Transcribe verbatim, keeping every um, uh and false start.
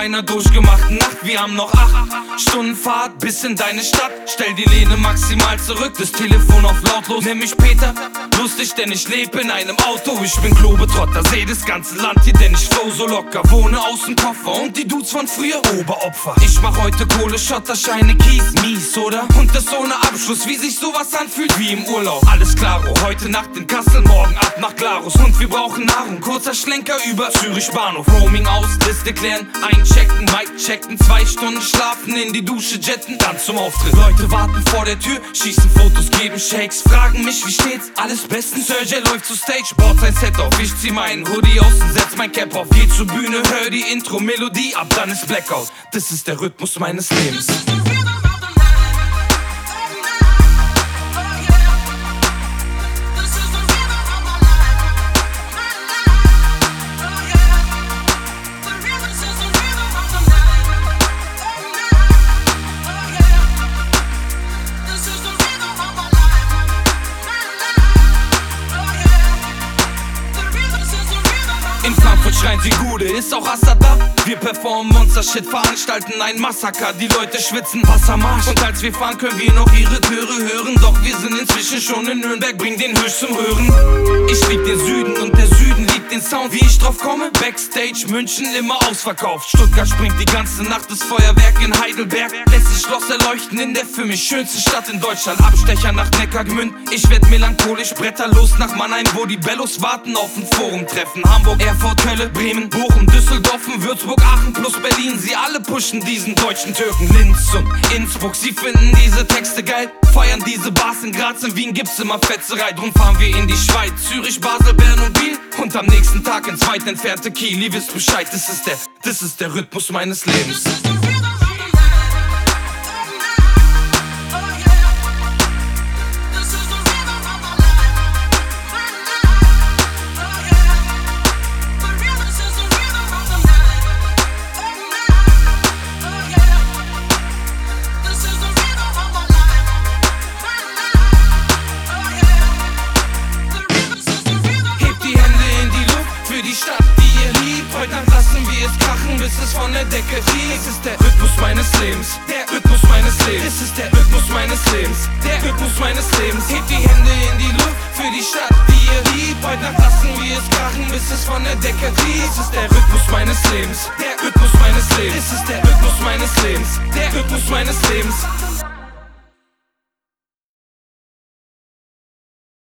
einer durchgemachten Nacht. Wir haben noch acht Stunden Fahrt bis in deine Stadt. Stell die Lehne maximal zurück, das Telefon auf lautlos. Nenn mich Peter, lustig, denn ich lebe in einem Auto. Ich bin Globetrotter, seh das ganze Land hier, denn ich flow so locker. Wohne aus dem Koffer und die Dudes von früher Oberopfer. Ich mach heute Kohle, Schotter, Scheine, Kies, mies, oder? Und das ohne Abschluss, wie sich sowas anfühlt, wie im Urlaub. Alles klaro, heute Nacht in Kassel, morgen ab nach Glarus. Und wir brauchen Nahrung, kurzer Schlenker über Zürich Bahnhof. Roaming aus, Liste klären, einchecken, Mic checken, zwei Stunden schlafen, in die Dusche jetten, dann zum Auftritt. Leute warten vor der Tür, schießen Fotos, geben Shakes, fragen mich, wie steht's? Alles bestens, Sergej läuft zu Stage, baut sein Set auf. Ich zieh meinen Hoodie aus und setz mein Cap auf. Geh zur Bühne, hör die Intro-Melodie, ab dann ist Blackout. Das ist der Rhythmus meines Lebens. In Frankfurt schreien sie Gude, ist auch Assad da? Wir performen Monster-Shit, veranstalten ein Massaker. Die Leute schwitzen, Wassermarsch. Und als wir fahren, können wir noch ihre Chöre hören. Doch wir sind inzwischen schon in Nürnberg, bring den Höchst zum Hören. Ich lieb den Süden und der Süden liebt den Sound. Wie ich drauf komme? Backstage, München immer ausverkauft. Stuttgart springt die ganze Nacht, das Feuerwerk in Heidelberg lässt das Schloss erleuchten in der für mich schönsten Stadt in Deutschland. Abstecher nach Neckargemünd, ich werd melancholisch, bretterlos nach Mannheim, wo die Bellos warten auf ein Forum-Treffen. Hamburg, Erfurt, Köln, Bremen, Bochum, Düsseldorf, Würzburg, Aachen plus Berlin. Sie alle pushen diesen deutschen Türken. Linz und Innsbruck, sie finden diese Texte geil, feiern diese Bars in Graz, in Wien gibt's immer Fetzerei. Drum fahren wir in die Schweiz, Zürich, Basel, Bern und Biel und am nächsten Tag ins weit entfernte Kiel. Ihr wisst Bescheid, das ist der, das ist der Rhythmus meines Lebens. Heute Nacht lassen wir es krachen, bis es von der Decke fliegt. Es ist der Rhythmus meines Lebens, der Rhythmus meines Lebens. Es ist der Rhythmus meines Lebens, der Rhythmus meines Lebens. Hebt die Hände in die Luft für die Stadt, die ihr liebt. Heute Nacht lassen wir es krachen, bis es von der Decke fliegt. Es ist der Rhythmus meines Lebens, der Rhythmus meines Lebens. Es ist der Rhythmus meines Lebens, der Rhythmus meines Lebens.